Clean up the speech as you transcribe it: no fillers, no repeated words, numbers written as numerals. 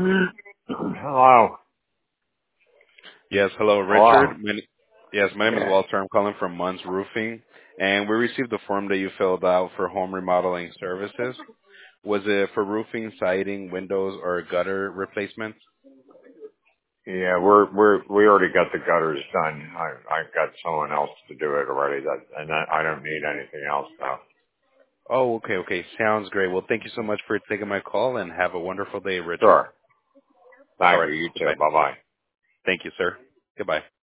Hello. Yes, hello, Richard. Hello. My name is Yeah. Walter. I'm calling from Munns Roofing, and we received the form that you filled out for home remodeling services. Was it for roofing, siding, windows, or gutter replacement? Yeah, we already got the gutters done. I got someone else to do it already. I don't need anything else now. Oh, okay. Sounds great. Well, thank you so much for taking my call, and have a wonderful day, Richard. Sure. All Thank right. you. You too. Goodbye. Bye bye. Thank you, sir. Goodbye.